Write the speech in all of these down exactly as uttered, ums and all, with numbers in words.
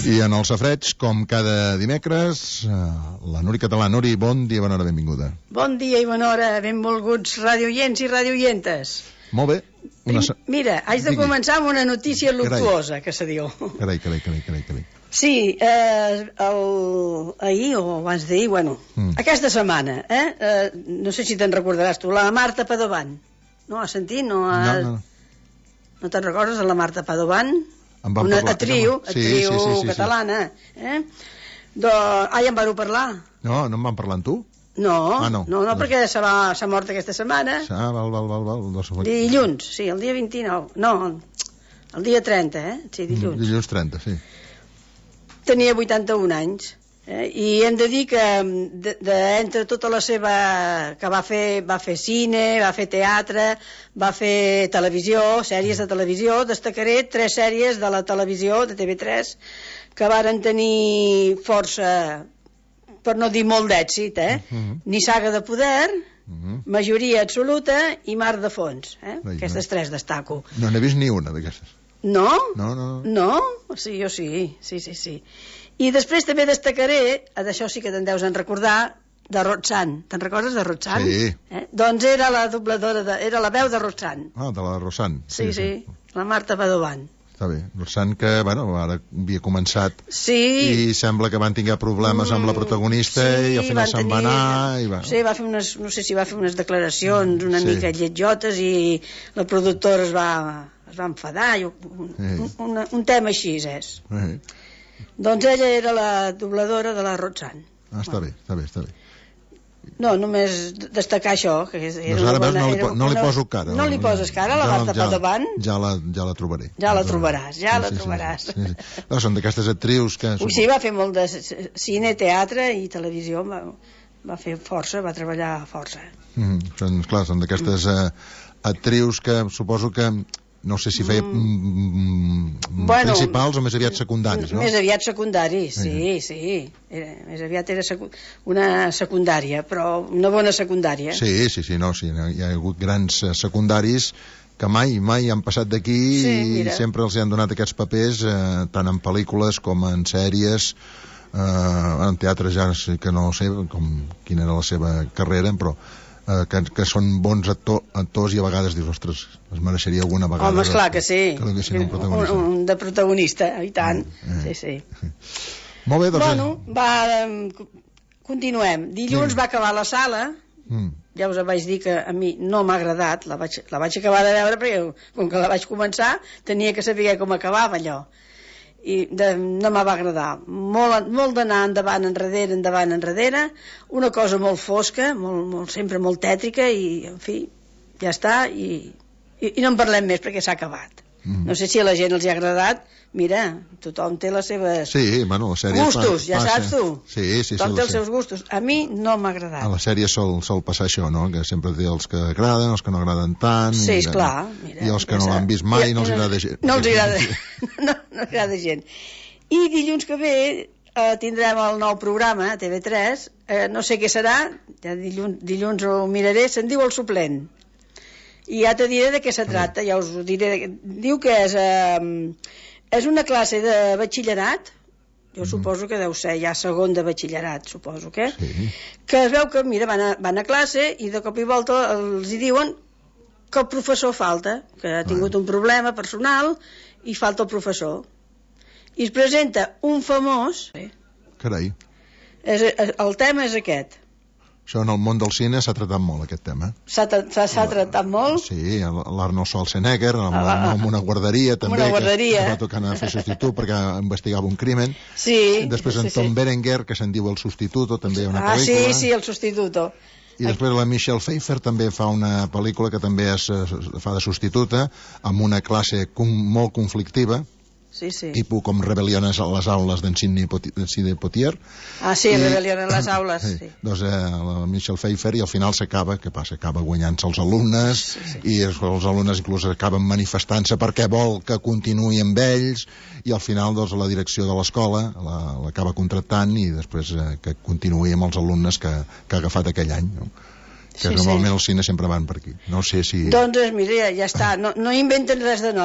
I en el Safareig, com cada dimecres, la Nuri Català. Nuri, bon dia, bona hora, benvinguda. Bon dia i bona hora, benvolguts radioients i radioientes. Molt bé. Una... Mira, haig de Digui. començar amb una notícia luctuosa, carai. que se diu. Carai, carai, carai, carai, carai. Sí, eh, el... ahir o abans d'ahir, bueno, mm. aquesta setmana, eh? eh, no sé si te'n recordaràs tu, la Marta Padovan. No has sentit? No, has... no, no. no te'n recordes de la Marta Padovan? Una parlar, atriu, sí, atriu sí, sí, sí, catalana. Eh? Do... Ah, ja en vau parlar? No, no en van parlar amb tu? No, ah, no. no, no, perquè s'ha mort aquesta setmana. Ah, val, val, val, val. No dilluns, sí, el dia vint-i-nou. No, el dia trenta, eh? Sí, dilluns. Dilluns trenta, sí. Tenia vuitanta-un anys. Eh? I hem de dir que de, de, entre tota la seva... que va fer, va fer cine, va fer teatre, va fer televisió, sèries de televisió, destacaré tres sèries de la televisió, de T V tres, que varen tenir força, per no dir molt d'èxit, eh? Uh-huh. Nissaga de poder, uh-huh. Majoria absoluta i Mar de fons. Eh? Aquestes tres destaco. No n'he vist ni una d'aquestes. No? No, no, no. No? Sí, jo sí, sí, sí, sí. I després també destacaré, d'això sí que te'n deus en recordar, de Roxanne. Te'n recordes de Roxanne? Sí. Eh? Doncs era la dobladora, de, era la veu de Roxanne. Ah, de la Roxanne. Sí, sí, sí, sí. La Marta Padovan. Està bé. Roxanne que, bueno, ara havia començat sí. i sembla que van tinguar problemes mm, amb la protagonista sí, i al final se'n va anar. I va... Sí, va fer unes, no sé si va fer unes declaracions una sí. mica lletjotes i la productora es va, es va enfadar. I un, sí. un, un, un tema així és. Sí. Doncs ella era la dobladora de la Roxanne. Ah, està bé, està bé, està bé. No, només destacar això. Que era doncs ara bona, no, li, era, no li una... poso cara. No li poses cara, la Marta ja, Padovan? Ja la, ja la trobaré. Ja la trobaràs, ja sí, la sí, trobaràs. Sí, sí, sí. No, són d'aquestes actrius que... Ui, sí, va fer molt de cine, teatre i televisió, va, va fer força, va treballar força. Mm, són, clar, són d'aquestes uh, actrius que suposo que... No sé si feia mm, bueno, principals o més aviat secundaris, no? Més aviat secundaris, sí, sí. sí. Era, més aviat era secu una secundària, però una bona secundària. Sí, sí, sí, no, sí, hi ha hagut grans secundaris que mai, mai han passat d'aquí sí, i sempre els han donat aquests papers, eh, tant en pel·lícules com en sèries, eh, en teatre ja sí que no sé com, quina era la seva carrera, però Que, que són bons actor, actors i a vegades dius, ostres, es mereixeria alguna vegada. Home, esclar que sí. Que un protagonista. Un, un de protagonista, i tant. Eh. Sí, sí. Molt bé, doncs... Bueno, va, continuem. Dilluns sí. va acabar la sala, mm. ja us vaig dir que a mi no m'ha agradat, la vaig, la vaig acabar de veure perquè com que la vaig començar tenia que saber com acabava allò. I de, no me va agradar molt, molt d'anar endavant, enrere, endavant, enrere, una cosa molt fosca, molt, molt, sempre molt tètrica i, en fi, ja està i, i, i no en parlem més perquè s'ha acabat. Mm. No sé si a la gent els ha agradat. Mira, tothom té les seves sí, bueno, la sèrie gustos, ja passa. saps tu. Sí, sí, tothom sí, té els seus gustos. A mi no m'ha agradat. A la sèrie sol, sol passar això, no? Que sempre té els que agraden, els que no agraden tant. Sí, i, esclar. Mira, I els que no l'han vist mai no els agrada gent. No els agrada, no, no agrada gent. I dilluns que ve eh, tindrem el nou programa a T V tres, eh, no sé què serà, ja dilluns, dilluns ho miraré, se'n diu El Suplent. I ja te diré de què se tracta, ja us ho diré. Diu que és, eh, és una classe de batxillerat, jo mm. suposo que deu ser ja segon de batxillerat, suposo que, sí. que es veu que, mira, van a, van a classe i de cop i volta els hi diuen que el professor falta, que ha tingut un problema personal i falta el professor. I es presenta un famós... Carai. És, el tema és aquest. Això en el món del cine s'ha tratat molt, aquest tema. S'ha tratat molt? Sí, l'Arnold Schwarzenegger, amb, a, a, amb una guarderia també, una guarderia. que, que va tocar a fer substitut perquè investigava un crimen. Sí. Després en sí, Tom sí. Berenger, que se'n diu El Sustituto, també una ah, pel·lícula. Ah, sí, sí, El Sustituto. I després la Michelle Pfeiffer també fa una pel·lícula que també es, fa de substituta, amb una classe com, molt conflictiva, sí, sí. tipus com Rebel·lion a les aules d'en Sidney Poitier. Ah, sí, I, Rebel·lion a les aules, sí. sí. Doncs eh, la Michelle Pfeiffer, i al final s'acaba, què passa? Acaba guanyant-se els alumnes, sí, sí. i els, els alumnes inclús acaben manifestant-se perquè vol que continuï amb ells, i al final doncs, la direcció de l'escola l'acaba contractant i després eh, que continuï amb els alumnes que, que ha agafat aquell any, no? Que sí, normalment sí. Els cines sempre van per aquí. No sé si... Doncs mira, ja està, no, no inventen res de nou.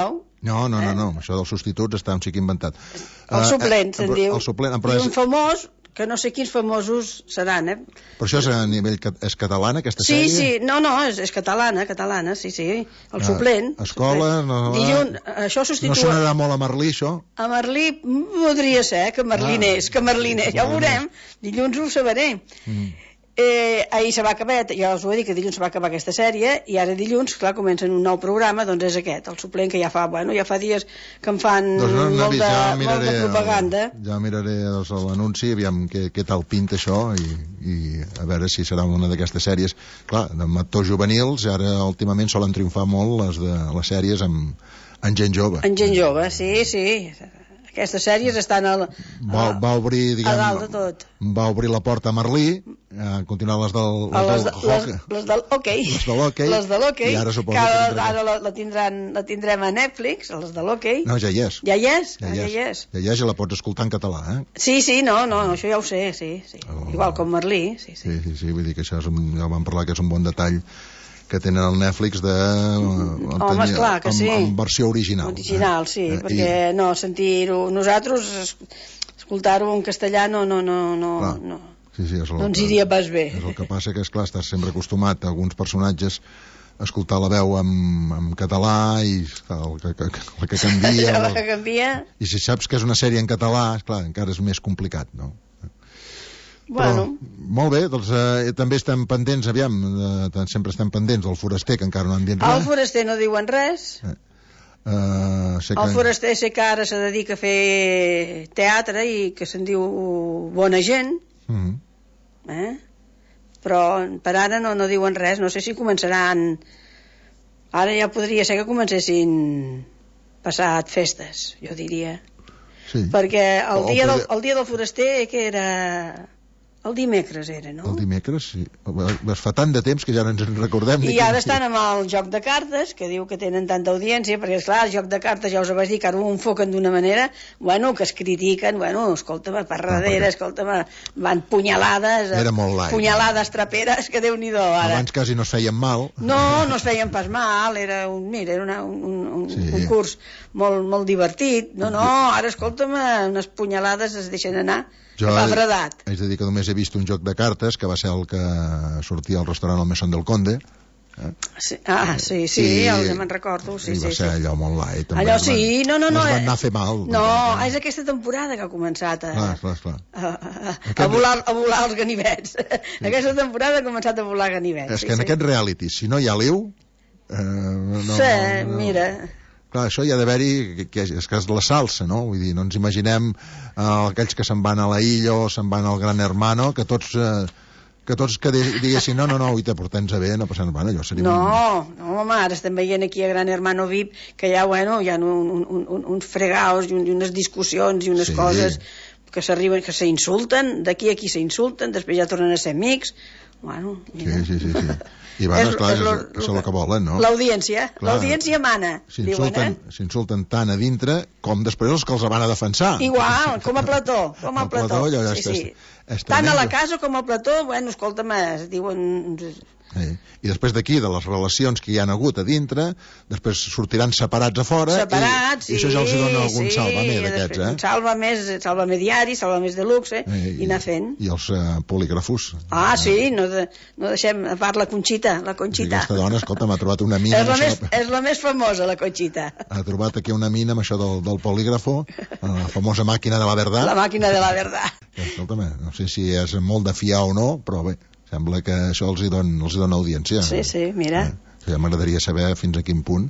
No, no, no, no, això dels substituts està un xic inventat. El suplent, se'n diu. El suplent, I un famós, que no sé quins famosos seran, eh? Però això és a nivell... és catalana, aquesta sí, sèrie? Sí, sí, no, no, és, és catalana, catalana, sí, sí. El suplent. Escola, no... Dilluns, això substitua... No sonarà molt a Merlí, això? A Merlí podria ser, que Merlí n'és, que Merlí n'és, ja ho veurem. Dilluns ho sabré. Mm. Eh, ahir se va acabar, ja us ho he dit que dilluns se va acabar aquesta sèrie i ara dilluns, clar, comencen un nou programa, doncs és aquest, el suplent, que ja fa, bueno, ja fa dies que em fan doncs no, no molt, de, ja miraré, molt de propaganda. El, ja miraré doncs, l'anunci, aviam què, què tal pinta això i, i a veure si serà una d'aquestes sèries. Clar, d'actors juvenils, ara últimament solen triomfar molt les, de, les sèries amb, amb gent jove. Amb gent jove, sí, sí. Aquestes sèries estan al, a, va, va obrir, diguem, a dalt de tot. Va obrir la porta a Merlí, a continuar les del, les les, del les, les del hoquei. Les de l'hoquei. Les de l'hoquei. I ara suposo que que ara la, la, tindran, la tindrem a Netflix, les de l'hoquei. No, ja hi és. Ja hi és? Ja, ah, hi és. ja hi és. Ja hi és i la pots escoltar en català, eh? Sí, sí, no, no, això ja ho sé, sí, sí. Oh. Igual com Merlí, sí, sí. Sí, sí, sí, vull dir que això és un, ja vam parlar que és un bon detall que tenen el Netflix de... Home, tenir, esclar que amb, sí. Amb versió original. Original, eh? sí, eh, perquè i... no, sentir-ho... Nosaltres, escoltar-ho en castellà no, no, no, no, no, sí, sí, és el no ens que, iria pas bé. És el que passa que, esclar, estàs sempre acostumat a alguns personatges a escoltar la veu en, en català i el que, que, el que canvia... el que canvia... I si saps que és una sèrie en català, esclar, encara és més complicat, no? Bueno. Però, molt bé, doncs eh, també estem pendents, aviam, eh, sempre estem pendents del Foraster, que encara no han dit res. El Foraster no diuen res. Eh, uh, sé que... El Foraster sé que ara se dedica a fer teatre i que se'n diu bona gent, uh -huh. eh? Però per ara no, no diuen res, no sé si començaran... Ara ja podria ser que comencessin passat festes, jo diria. Sí. Perquè el, o, dia, o del, el dia del Foraster que era... El dimecres era, no? El dimecres, sí. Es fa tant de temps que ja no ens en recordem. I ara estan amb el joc de cartes, que diu que tenen tanta audiència, perquè, esclar, el joc de cartes, ja us ho vaig dir, que ara ho enfoquen d'una manera, bueno, que es critiquen, bueno, escolta'm, per darrere, ah, escolta'm, van punyalades, era molt light, punyalades traperes, que Déu-n'hi-do, ara. Abans quasi no es feien mal. No, no es feien pas mal, era un, mira, era una, un, un, sí. un curs molt, molt divertit. No, no, ara, escolta'm, unes punyalades es deixen anar. Jo he, haig de dir que només he vist un joc de cartes, que va ser el que sortia al restaurant al Mesón del Conde. Eh? Sí, ah, sí, sí, I, ja me'n recordo. Sí, I va sí, ser sí. allò molt light. Allò sí, no, no, no. No es van anar a fer mal. No, no, és aquesta temporada que ha començat a, clar, clar, clar. a, a, a, volar, a volar els ganivets. Sí. Aquesta temporada ha començat a volar ganivets. És sí, que en sí. aquest reality, si no hi ha liu... Eh, no, sí, no, mira... Clar, això hi ha d'haver-hi, que és que és la salsa, no? Vull dir, no ens imaginem eh, aquells que se'n van a la illa o se'n van al Gran Hermano, que tots... Eh, que tots que diguessin, no, no, no, i te portem a bé, no passa res, allò seria... No, un... no, home, ara estem veient aquí a Gran Hermano V I P que hi ha, bueno, hi ha un, un, un, uns fregaos i, un, i unes discussions i unes sí. coses que s'arriben, que s'insulten, d'aquí a aquí s'insulten, després ja tornen a ser amics, bueno... Mira. Sí, sí, sí, sí. I van, esclar, és, és, és el que volen, no? L'audiència, l'audiència mana, diuen, eh? S'insulten tant a dintre com després els que els van a defensar. Igual, com a Plató, com a Plató. Plató allò ja sí, està, sí. És tant a la casa com a Plató, bueno, escolta'm, es diuen... Eh, I després d'aquí, de les relacions que hi han hagut a dintre, després sortiran separats a fora separats, i, i això ja els sí, dona algun sí, salvamer d'aquests, eh? Un salvamer, salvamer diari, salvamer de luxe, eh, i, i anar fent. I els uh, polígrafos. Ah, sí, no, de, no deixem a part la Conxita, la Conxita. Aquesta dona, escolta, m'ha trobat una mina... És la, més, és la més famosa, la Conxita. Ha trobat aquí una mina amb això del, del polígrafo, la famosa màquina de la verdad. La màquina de la verdad. Escolta'm, no sé si és molt de fiar o no, però bé, sembla que això els hi dona, els hi dona audiència. Sí, sí, mira. Eh, ja m'agradaria saber fins a quin punt.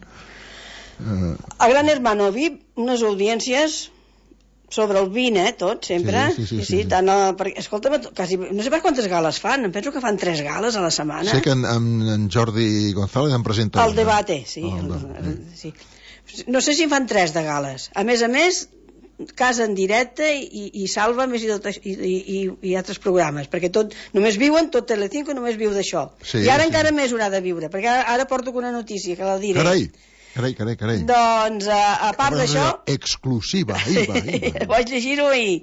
Eh... A Gran Hermano V I P, unes audiències sobre el vint, eh, tot, sempre. Sí, sí, sí. sí, sí, sí, sí. tant a, perquè, escolta'm, quasi, no sé per quantes gales fan, em penso que fan tres gales a la setmana. Sé que en, en, en Jordi González en presenta el debate, sí, oh, el, el, sí. No sé si en fan tres de gales. A més a més, Casa en directe i, i Salva més i, tot, i, i, i altres programes, perquè tot, només viuen, tot Telecinco només viu d'això. Sí, I ara sí. encara més haurà de viure, perquè ara, ara porto una notícia que la diré. Carai, carai, carai, carai. Doncs, a, a part d'això... Exclusiva, ahir va, ahir va. Vaig llegir-ho ahir.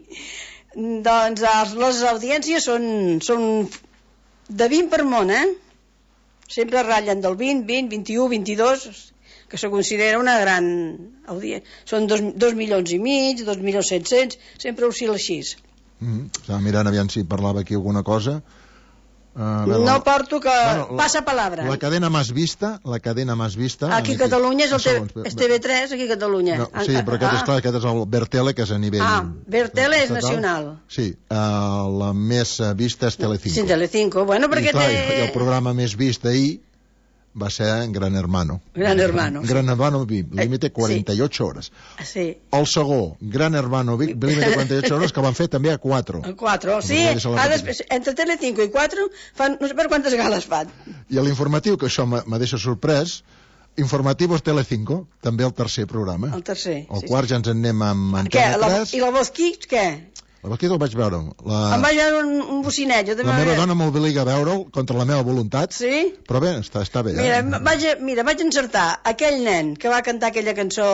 Doncs els, les audiències són, són de vint per món, eh? Sempre ratllen del vint, vint, vint-i-u, vint-i-dos... que se considera una gran audiència. Són dos, dos milions i mig, dos milions set-cents, sempre oscil·la així. Mm, estava mirant aviam si parlava aquí alguna cosa. Uh, veure, no porto que... Bueno, passa palabra. La cadena més vista, la cadena més vista... Aquí a Catalunya és el segons, T V tres, aquí a Catalunya. No, sí, però aquest, ah. és clar, aquest és el Bertele, que és a nivell... Ah, Bertele és nacional. Sí, uh, la més vista és Telecinco. Sí, Telecinco, bueno, perquè I, clar, té... I el programa més vist ahir va ser Gran Hermano. Gran Hermano. Gran Hermano límite cuarenta y ocho hores. Sí. El segon, Gran Hermano límite cuarenta y ocho hores, que van fer també a quatre. A quatre, sí. Ah, després, entre Telecinco i quatre fan no sé per quantes gales fan. I a l'informatiu, que això m'ha deixat sorprès, Informativos Telecinco, també el tercer programa. El tercer, El sí, quart sí. ja ens en anem amb Antena tres. I la Voz Kids, què? La Voz Kids el vaig veure. La... Em vaig veure un, un bocinet. Jo la meva dona m'obliga a veure'l contra la meva voluntat. Sí? Però bé, està, està bé. Mira, eh? vaig, mira, vaig encertar aquell nen que va cantar aquella cançó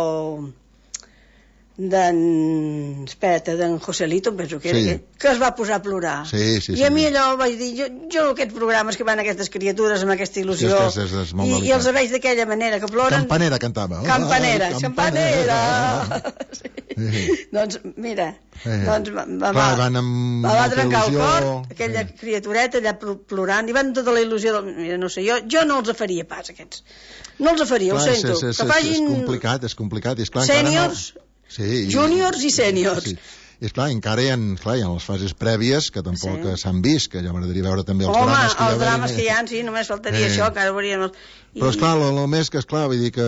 d'en... espera't, d'en Joselito, em penso que era, sí. que, que es va posar a plorar. Sí, sí, I sí, a mi sí. allò vaig dir, jo, jo aquests programes que van aquestes criatures amb aquesta il·lusió, sí, és, és, és i, i els veig d'aquella manera que ploren... Campanera cantava. Campanera, oh, campanera! campanera. Sí. Sí. Doncs mira, eh. doncs va, va, Clar, van amb va, va trencar il·lusió. El cor, aquella eh. criatureta allà plorant, i van tota la il·lusió del... Mira, no sé, jo, jo no els faria pas, aquests. No els faria, clar, ho sento. És, és, que facin... és complicat, és complicat. És clar, sèniors, no... sí, júniors i sèniors. Sí. I esclar, encara hi ha, clar, hi ha les fases prèvies que tampoc sí. s'han vist, que ja m'agradaria veure també els Home, drames que els hi ha. drames que hi ha, sí, només faltaria eh. això, que ara veuríem... I... Però esclar, el, el més que esclar, vull dir que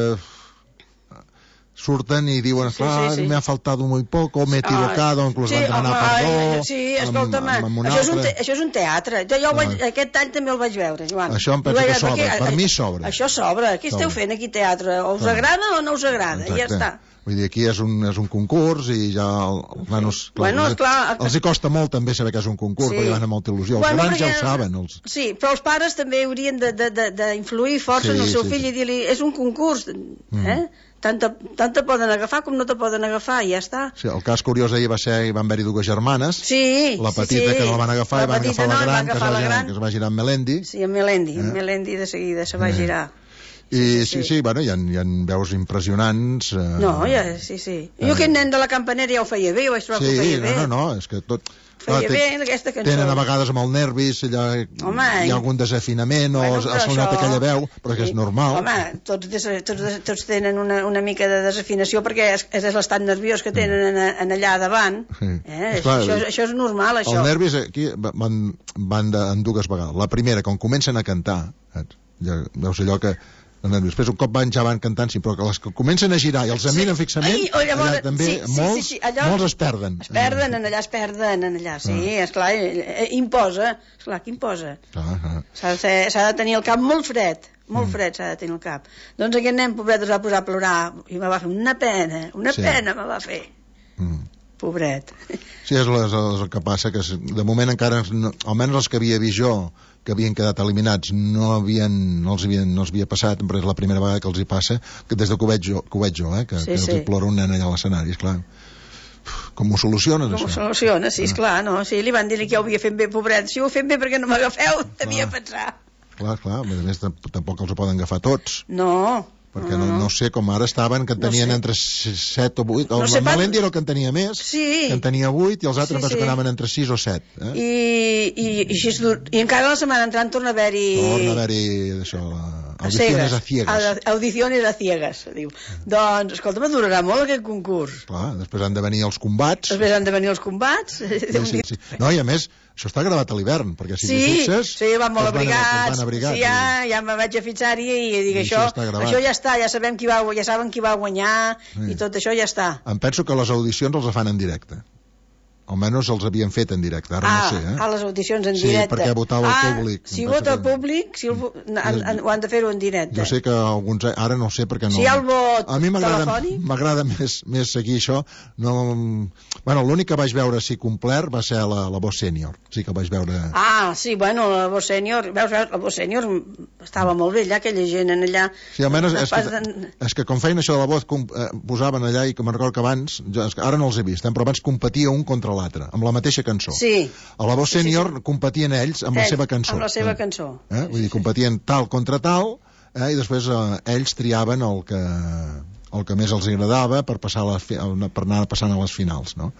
surten i diuen, esclar, sí, sí, sí. me ha faltado muy poco, m'he equivocado, ah, inclús sí, van demanar perdó... Sí, escolta'm, això, és un te, això és un teatre. Jo, jo vaig, ah. aquest any també el vaig veure, Joan. Això em penso que sobra, per mi sobra. Això sobra. Què esteu fent aquí teatre? O us agrada o no us agrada? I ja està. Vull dir, aquí és un, és un concurs i ja els nanos... Clar, bueno, els, clar, els hi costa molt també saber que és un concurs, sí. perquè van amb molta il·lusió. Els bueno, grans ja ho ja, saben. Els... Sí, però els pares també haurien d'influir força sí, en el seu sí, fill sí. i dir-li, és un concurs, mm. eh? Tant te, tant te poden agafar com no te poden agafar, i ja està. Sí, el cas curiós ahir va ser que van haver-hi dues germanes, sí, la petita sí, que no la van agafar la i van agafar no, la gran, agafar que, la es gran. que es va girar amb Melendi. Sí, amb Melendi, eh? amb Melendi de seguida se va eh. girar. I sí, sí, sí, sí, bueno, hi ha, hi ha veus impressionants. Eh... No, ja, sí, sí. Jo eh... aquest nen de la campanera ja ho feia bé, ho vaig trobar sí, que ho feia no, bé. no, no, és que tot... Feia bé aquesta cançó. Tenen a vegades amb el nervis, allà, home, hi ha algun desafinament bueno, o es això... nota aquella veu, però que és normal. Home, tots, des, tots, tots tenen una, una mica de desafinació perquè és, és l'estat nerviós que tenen en, en allà davant. Sí. Eh? Clar, això, això és normal, això. Els nervis aquí van, van de, en dues vegades. La primera, quan comencen a cantar, saps? Ja veus allò que... Després un cop van, ja van cantant, sí, però que les que comencen a girar i els miren sí. fixament, Ai, llavors, allà també sí, sí, molts, sí, sí, allò, molts es perden. Es perden en allà, es perden en allà, sí, ah. esclar, imposa, esclar, que imposa. Ah, ah. S'ha de, de tenir el cap molt fred, molt mm. fred s'ha de tenir el cap. Doncs aquest nen pobret es va posar a plorar i me va fer una pena, una sí. pena me va fer. Mm. Pobret. Sí, és el, és el que passa, que de moment encara, no, almenys els que havia vist jo, que havien quedat eliminats, no, havien, no, els havien, no els havia passat, però és la primera vegada que els hi passa, que des de que ho veig jo, que, ho veig jo, eh, que, sí, que els sí. hi plora un nen allà a l'escenari, esclar. Com ho soluciones, com això? Com ho soluciones, sí, esclar, no? Sí, li van dir que ho havia fet bé, pobret. Si ho he fet bé, perquè no m'agafeu? Devia pensar. Clar, clar, a més tampoc els ho poden agafar tots. No, perquè no, no sé com ara estaven, que en tenien no sé. entre set o vuit, el no sé Melendi era el que en tenia més, sí. que en tenia vuit, i els altres sí, sí. que anaven entre sis o set. Eh? I, i, i, així, i encara la setmana entrant torna a haver-hi... Torna a haver-hi, això, audiciones a ciegas. Audiciones a ciegas, diu. Doncs, escolta, durarà molt aquest concurs. Clar, després han de venir els combats. Després han de venir els combats. Sí, sí, sí. No, i a més, això està gravat a l'hivern, perquè si sí, t'hi fixes... Sí, van molt abrigats. Van abrigats. Sí, ja, ja me vaig a fitxar-hi i dic, I això, això, això ja està, ja sabem qui va, ja saben qui va guanyar sí. i tot això ja està. Em penso que les audicions els fan en directe. Almenys els havien fet en directe, ara ah, no sé. Eh? Ah, les audicions en sí, directe. Sí, perquè votava ah, el públic. Si vota el públic, si el, han, han, ho han de fer-ho en directe. Jo sé que alguns... Ara no sé perquè no... Si hi ha el vot a mi telefònic... m'agrada més, més seguir això. No... Bueno, l'únic que vaig veure així complet va ser la, la Voz Sènior. Sí que vaig veure... Ah, sí, bueno, la Voz Sènior... Veus, veus, la Voz Sènior estava molt bé allà, aquella gent en allà... Sí, almenys és, que, és que com feien això de la Voz, eh, posaven allà, i que me'n recordo que abans, jo, ara no els he vist, eh, però abans competia un contra l'altre, amb la mateixa cançó. Sí. A la Voz Sènior sí, sí. competien ells amb ells, la seva cançó. Amb la seva cançó. Eh? Vull dir, competien tal contra tal, eh, i després eh, ells triaven el que, el que més els agradava per, passar a les, per anar passant a les finals, no?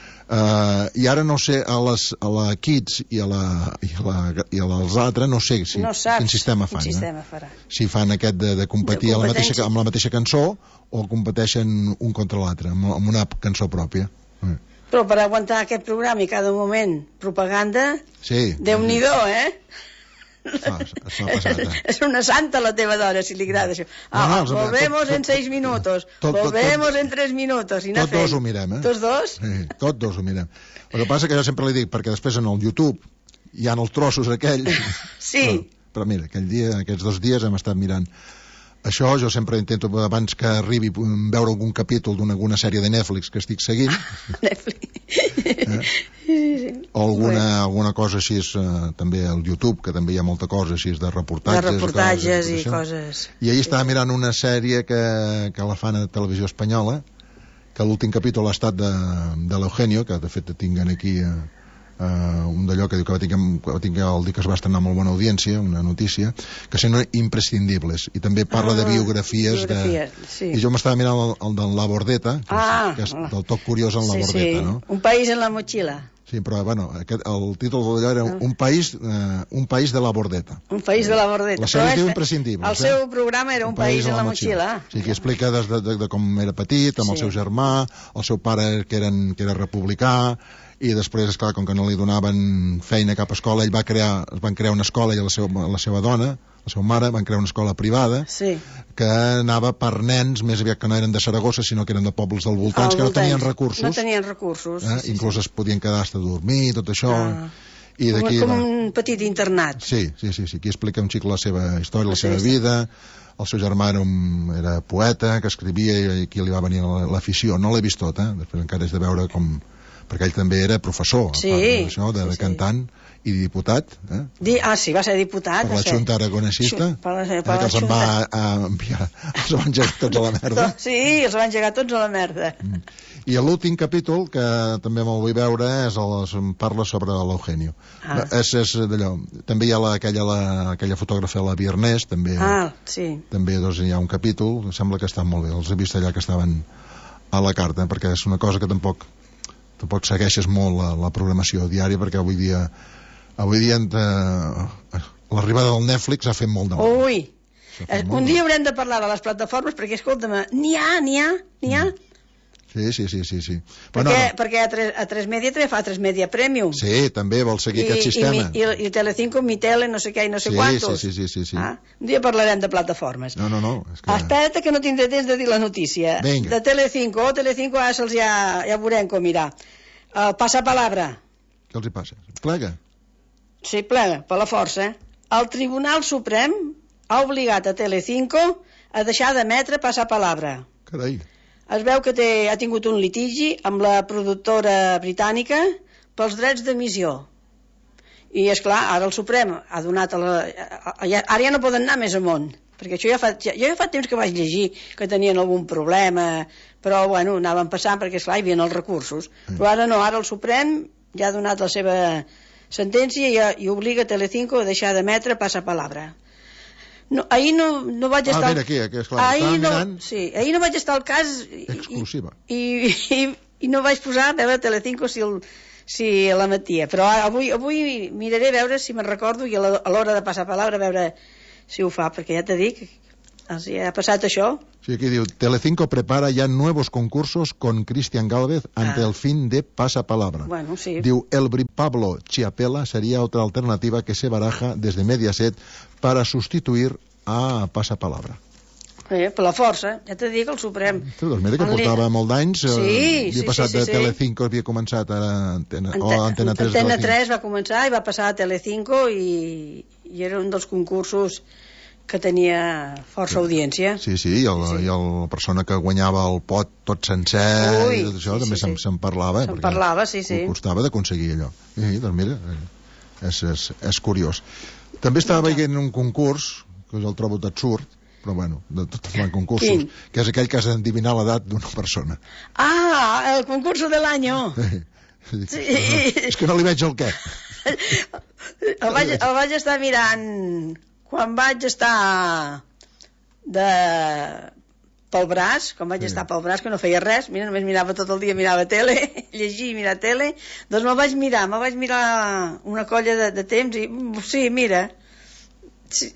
Uh, i ara no sé a, les, a la Kids i a la, i a la, i a les altres no sé si, no saps quin sistema fan, quin sistema farà. Si fan aquest de, de competir de la mateixa, amb la mateixa cançó o competeixen un contra l'altre amb, amb una cançó pròpia. Mm. Però per aguantar aquest programa i cada moment propaganda, sí, Déu-n'hi-do, eh? Fa, es fa passat, eh? És una santa la teva dona, si li agrada això. Ah, no, no, volvemos tot, tot, en seis minutos, tot, tot, volvemos tot, en tres minutos. I tots dos ho mirem, eh? Tots dos? Sí, tots dos ho mirem. El que passa que jo sempre li dic, perquè després en el YouTube hi ha els trossos aquells. Sí. Però, però mira, aquell dia, aquests dos dies hem estat mirant. Això jo sempre intento, abans que arribi a veure algun capítol d'una sèrie de Netflix que estic seguint. Netflix. Eh? O alguna, alguna cosa així, eh, també al YouTube, que també hi ha molta cosa així de reportatges. De reportatges i coses. I ahir estava mirant una sèrie que, que la fan a Televisió Espanyola, que l'últim capítol ha estat de, de l'Eugenio, que de fet tinguen aquí... Eh, Uh, un d'allò que diu que va tinguer, que va tinguer el dia que es va estrenar molt bona audiència, una notícia, que són imprescindibles, i també parla ah, de biografies, biografies de... sí. I jo m'estava mirant el, el de La Bordeta, que, ah, és, que és del toc curiós en La sí, Bordeta, sí. No? Un país en la motxilla. Sí, però bueno, aquest, el títol d'allò era un país, uh, un país de La Bordeta. Un país de La Bordeta. La sèrie es diu Imprescindibles. El seu programa era Un, un país, país en la, la motxilla. motxilla. Sí, que explica des de, de, de com era petit, amb sí. el seu germà, el seu pare que, eren, que era republicà, i després, esclar, com que no li donaven feina a cap escola, ell va crear, es van crear una escola, i la seva, la seva dona, la seva mare, van crear una escola privada, sí. que anava per nens, més aviat que no eren de Saragossa, sinó que eren de pobles del voltants, que no tenien recursos. No tenien recursos. Eh? Sí, Inclús sí. es podien quedar hasta dormir, tot això. Ah. I com, com va... un petit internat. Sí, sí, sí, sí. Aquí explica un xic la seva història, la, la seva vida. El seu germà era, un, era poeta, que escrivia, i aquí li va venir l'afició. No l'he vist tot, eh? Després encara és de veure com... perquè ell també era professor, sí, a part d'això, de, sí, de cantant i diputat. Eh? Di, ah, sí, va ser diputat. Per la Junta Aragonesista, per la, per eh, que els en va a enviar, els van engegar tots a la merda. Sí, els van engegar tots a la merda. Mm. I l'últim capítol, que també me'l vull veure, és el, parla sobre l'Eugenio. Ah. És, és d'allò. També hi ha la, aquella, la, aquella fotògrafa, la Viernès, també, ah, sí. també doncs, hi ha un capítol, em sembla que estan molt bé. Els he vist allà que estaven a la carta, perquè és una cosa que tampoc tampoc segueixes molt la, la programació diària, perquè avui dia avui dia eh, l'arribada del Netflix ha fet molt de mal. Ui, eh, un dia haurem de parlar de les plataformes, perquè escolta'm, n'hi ha, n'hi ha, n'hi ha. Mm. Sí, sí, sí, sí, sí. Perquè, bueno, perquè a, tres, a tres Media fa tres Media Premium. Sí, també vol seguir I, aquest sistema. I, i, i Telecinco, mi tele, no sé què i no sé sí, quantos. Sí, sí, sí, sí. Ah? Un dia parlarem de plataformes. No, no, no. És que... Espera't que no tindré temps de dir la notícia. Vinga. De Telecinco, o Telecinco ara se'ls ja, ja veurem com irà. Uh, passa palabra. Què els hi passa? Plega? Sí, plega, per la força. El Tribunal Suprem ha obligat a Telecinco a deixar d'emetre passa palabra. Carai. Es veu que té, ha tingut un litigi amb la productora britànica pels drets d'emissió. I, és clar, ara el Suprem ha donat... A la, a, a, ara ja no poden anar més amunt, perquè això ja fa, ja, ja fa temps que vaig llegir que tenien algun problema, però, bueno, anaven passant perquè, esclar, hi havia els recursos. Mm. Però ara no, ara el Suprem ja ha donat la seva sentència i, i obliga Telecinco a deixar d'emetre passa palabra. No, ahir no, no vaig estar... Ah, mira aquí, que és clar, ahir no, mirant... sí, ahir no vaig estar al cas... Exclusiva. I, i, i, i no vaig posar a veure Telecinco si, el, si l'emetia, però avui, avui miraré a veure si me'n recordo i a l'hora de passar palabra a veure si ho fa, perquè ja t'he dit si ha passat això. Sí, aquí diu, Telecinco prepara ya nuevos concursos con Cristian Gálvez ante ah. el fin de pasapalabra. Bueno, sí. Diu, el Pablo Chiapella sería otra alternativa que se baraja desde Mediaset para sustituir a Pasapalabra. Eh, per la força, ja t'he dit que el Suprem... Sí, doncs mira que portava li... molt d'anys, sí, havia sí, passat sí, sí, de Telecinco, havia començat a Antena, Ante... o Antena tres. Antena tres va començar i va passar a Telecinco i, i era un dels concursos que tenia força audiència. Sí, sí, i, el, sí. i el, la persona que guanyava el pot tot sencer Ui, i tot això, sí, també sí, se'n, sí. se'n parlava. Se'n parlava, sí, sí. Costava d'aconseguir allò. I, doncs mira, és, és, és curiós. També estava veient un concurs, que jo el trobo absurd, però bueno, de tots els concursos, Quin? Que és aquell que has d'endevinar l'edat d'una persona. Ah, el concurso del año. Sí. Sí. És que no li veig el què. El vaig, el vaig estar mirant quan vaig estar de... pel braç, com vaig sí. estar pel braç, que no feia res, mira, només mirava tot el dia, mirava tele, llegir i mirar tele, doncs me'l vaig mirar, me'l vaig mirar una colla de, de temps i, sí, mira... Sí.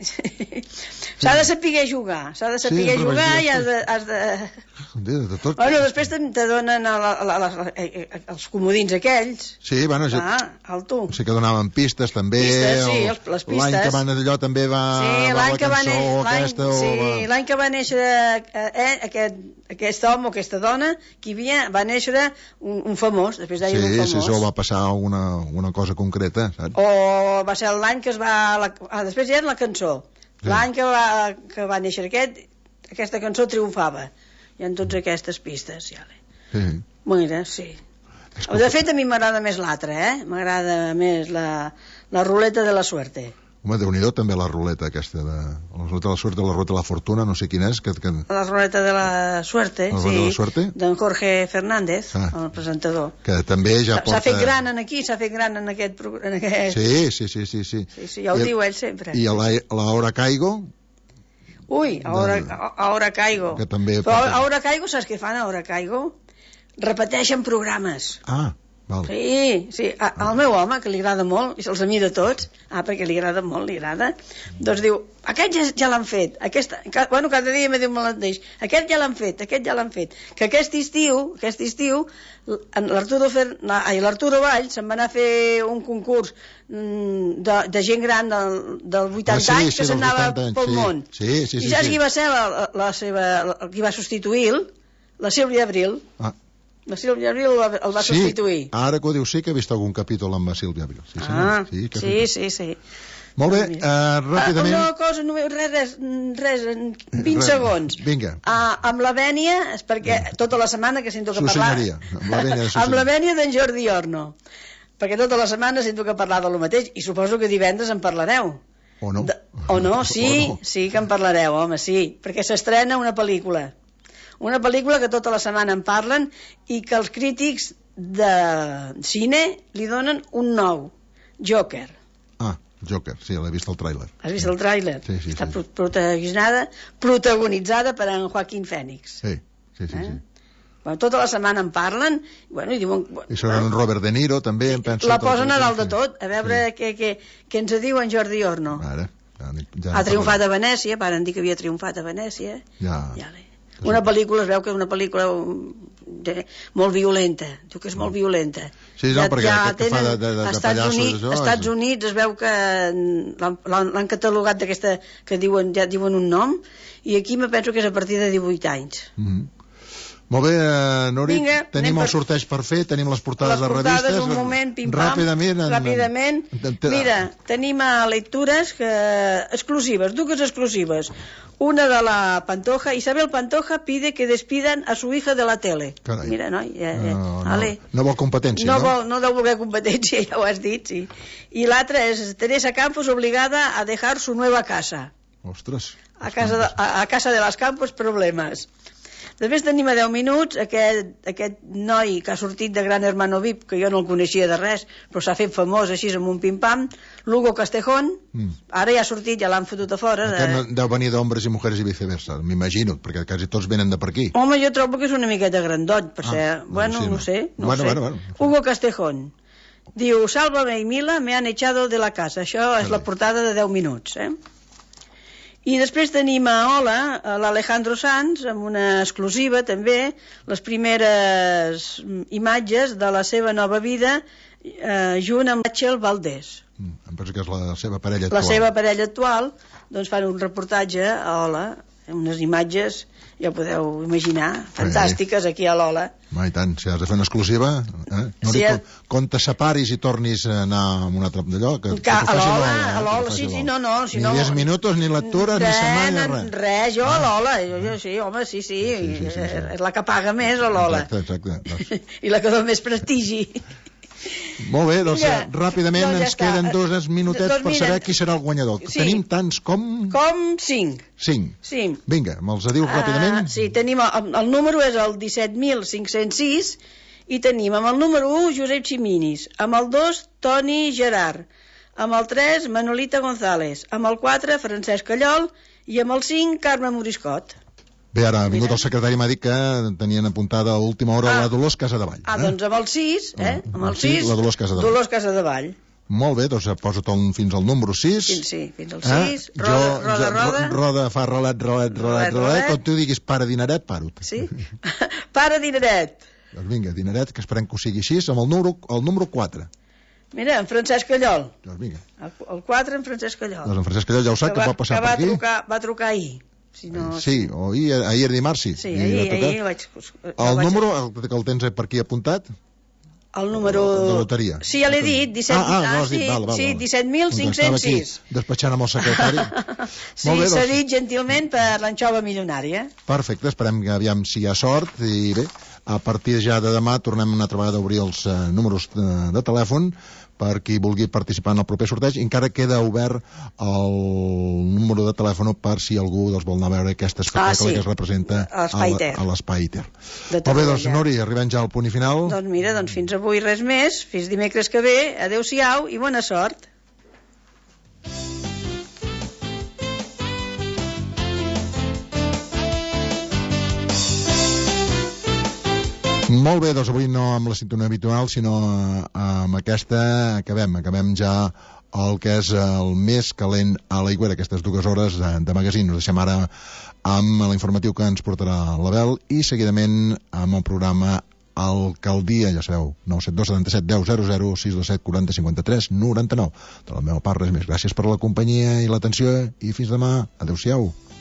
S'ha de saber jugar, s'ha de saber sí, jugar i has de... Has de... De, de tot. Bueno, després te, te donen a la, a la, a la, els comodins aquells. Sí, bueno, ah, el tu. Sí que donaven pistes també. Pistes, sí, el, les pistes. L'any que van allò també va, sí, va la que cançó va aquesta. Sí, va... l'any que va néixer eh, aquest, aquest home o aquesta dona, que hi havia, va néixer un, un famós, després deien sí, un famós. Sí, sí, va passar una, una cosa concreta, saps? O va ser l'any que es va... La, ah, després ja era la cançó. Sí. L'any que va, que va néixer aquest, aquesta cançó triomfava. Hi ha totes aquestes pistes, ja. Sí. Mira, sí. Escolta. De fet, a mi m'agrada més l'altra, eh? M'agrada més la, la ruleta de la suerte. Home, Déu-n'hi-do també la ruleta aquesta de... La ruleta de la suerte, la ruleta de la fortuna, no sé quina és. Que, que... La ruleta de la suerte, la sí. De la suerte? D'en Jorge Fernández, ah. el presentador. Que també ja porta... S'ha fet gran en aquí, s'ha fet gran en aquest... En aquest... Sí, sí, sí, sí, sí. Sí, sí, ja ho I, diu ell sempre. I a la, a la Hora Caigo... Ui, ahora, de... ahora caigo. Que també... Però ahora caigo, saps què fan, ahora caigo? Repeteixen programes. Ah, val. Sí, sí. A, al meu home, que li agrada molt, i se'ls mira tots, ah, perquè li agrada molt, li agrada, doncs diu, aquest ja, ja l'han fet, aquesta, ca, bueno, cada dia me diu el mateix, aquest ja l'han fet, aquest ja l'han fet, que aquest estiu, aquest estiu, l'Arturo Fer... ai, l'Arturo Valls se'n va anar a fer un concurs de, de gent gran del, del vuitanta ah, sí, anys, que sí, s'anava pel sí. món. Sí, sí, sí, I saps sí. qui va ser la, la, la seva, la, qui va substituir? La Sílvia Abril. Ah. La Sílvia Abril el va sí, substituir. Ara que ho diu, sí que he vist algun capítol amb la Sílvia Abril. Sí, ah, sí, sí, sí, sí. Molt bé, uh, ràpidament... Una cosa, no, res, res, res, vint res, segons. Vinga. Uh, amb la vènia, és perquè tota la setmana que sento que parlar... Amb la vènia, amb la vènia d'en Jordi Orno. Perquè tota la setmana sento que parlar del mateix, i suposo que divendres en parlareu. O no. De, o no, sí, o no. Sí que en parlareu, home, sí. Perquè s'estrena una pel·lícula. Una pel·lícula que tota la setmana en parlen i que els crítics de cine li donen un nou. Joker. Ah, Joker, sí, l'he vist el tràiler. Has vist el tràiler? Sí, sí, Està sí, sí. protagonitzada, protagonitzada per en Joaquín Phoenix. Sí, sí, sí. Eh? sí. Bueno, tota la setmana en parlen, bueno, i diuen... I sobre en Robert De Niro, també, em penso... La posen a dalt de tot, a veure sí. què, què, què ens diu en Jordi Orno. Ara, ja, ja ha triomfat a Venècia, varen dir que havia triomfat a Venècia. Ja. Ja una pel·lícula, es veu que és una pel·lícula de, molt violenta, diu que és molt violenta. Sí, no, ja, perquè ja que tenen, fa de, de, de Estats pallassos... Units, als Estats Units es veu que l'han catalogat d'aquesta, que diuen, ja diuen un nom, i aquí me penso que és a partir de divuit anys. Mm-hmm. Molt bé, uh, Nori, Vinga, tenim el per... sorteig per fer, tenim les portades les de revistes. Les portades, un moment, pim-pam, ràpidament. En, ràpidament. En, en, en, Mira, tenim a lectures que, exclusives, dues exclusives. Una de la Pantoja, Isabel Pantoja pide que despidan a su hija de la tele. Carai. Mira, noi, eh, eh, no, no, no vol competència, no? No, vol, no deu voler competència, ja ho has dit, sí. I l'altra és Teresa Campos obligada a dejar su nueva casa. Ostres. A casa de, a, a casa de las Campos, problemes. Després tenim a deu minuts aquest, aquest noi que ha sortit de Gran Hermano V I P, que jo no el coneixia de res, però s'ha fet famós així amb un pim-pam, Lugo Castejón, mm. ara ja ha sortit, ja l'han fotut a fora. Aquest de... deu venir d'homes i mujeres i viceversa, m'imagino, perquè quasi tots venen de per aquí. Home, jo trobo que és una miqueta grandot, per ah, ser... Bueno, sí, no. no sé, no bueno, sé. Bueno, bueno. Hugo Castejón. Diu, Sálvame y Mila, me han echado de la casa. Això és la portada de deu minuts, eh? I després tenim a Hola, a l'Alejandro Sanz, amb una exclusiva també, les primeres imatges de la seva nova vida eh, junt amb Rachel Valdés. Mm, em penso que és la seva parella actual. La seva parella actual, doncs fan un reportatge a Hola, unes imatges, ja ho podeu imaginar, fantàstiques aquí a l'Hola. Ma, i tant, si has de fer una exclusiva, eh? No sí, dic, quan te separis i tornis a anar a un altre d'allò, que, que, que a l'Hola, a l'Hola, sí, sí, no, no. Si ni no, diez minutos, ni lectura, res, ni setmana, res. Res, jo a l'Hola, jo, jo, sí, home, sí, sí, sí, sí, sí, sí. És la que paga més a l'Hola. Exacte, exacte. I la que dona més prestigi. Molt bé, doncs Vinga, ràpidament doncs ja ens està. Queden dos minutets dos per saber qui serà el guanyador. Sí. Tenim tants com... Com cinc. Cinc. Cinc. Vinga, me'ls dius uh, ràpidament. Sí, tenim el, el número és el disset mil cinc-cents sis i tenim amb el número u Josep Ximinis, amb el dos Toni Gerard, amb el tres, Manolita González, amb el quatre, Francesc Callol, i amb el cinc, Carme Moriscot. Bé, ara ha vingut el secretari i m'ha dit que tenien apuntada a última hora ah. la Dolors Casadevall. Ah, eh? Doncs amb el sis, eh? Amb el sis, la Dolors Casadevall. Dolors Casadevall. Molt bé, doncs posa-te'l fins al número sis. Fins, sí, fins al sis, eh? roda, jo, roda, roda. Roda, fa rolet, rolet, rolet, rolet. Quan tu diguis pare dineret, paro. Sí? Pare dineret. Doncs vinga, dineret, que esperem que ho sigui així, amb el número, el número quatre. Mira, en Francesc Callol. Doncs vinga. El, el quatre, en Francesc Callol. Doncs en Francesc Callol ja ho sap, que, que va, va passar que va per aquí. Trucar, va trucar ahir. Si no... Sí, o ahir, ahir dimarts, sí. Sí, ahir, ahir vaig... El número, el, que el tens per aquí apuntat? El número... De loteria. Sí, ja l'he dit, disset... Ah, ah, no has dit, val, val. Sí, disset mil cinc-cents sis. Despatxant amb el secretari. Sí, s'ha dit gentilment per l'anxova milionària. Perfecte, esperem que aviam si hi ha sort, i bé, a partir ja de demà tornem una altra vegada a obrir els uh, números de, de telèfon per qui vulgui participar en el proper sorteig. Encara queda obert el número de telèfon per si algú doncs, vol anar a veure aquest espectacle ah, sí. que es representa a l'Espai Ter. Molt bé, doncs, Nori, arribem ja al punt i final. Doncs mira, doncs fins avui res més. Fins dimecres que ve. Adéu-siau i bona sort. Molt bé, doncs avui no amb la sintonia habitual, sinó amb aquesta acabem, acabem ja el que és el més calent a l'Aigüera, aquestes dues hores de, de magazín. Us deixem ara amb l'informatiu que ens portarà l'Abel i seguidament amb el programa Alcaldia, ja sabeu, nou set dos setanta set deu zero zero sis dos set quaranta cinquanta tres noranta nou. De la meva part, res més. Gràcies per la companyia i l'atenció i fins demà. Adéu-siau.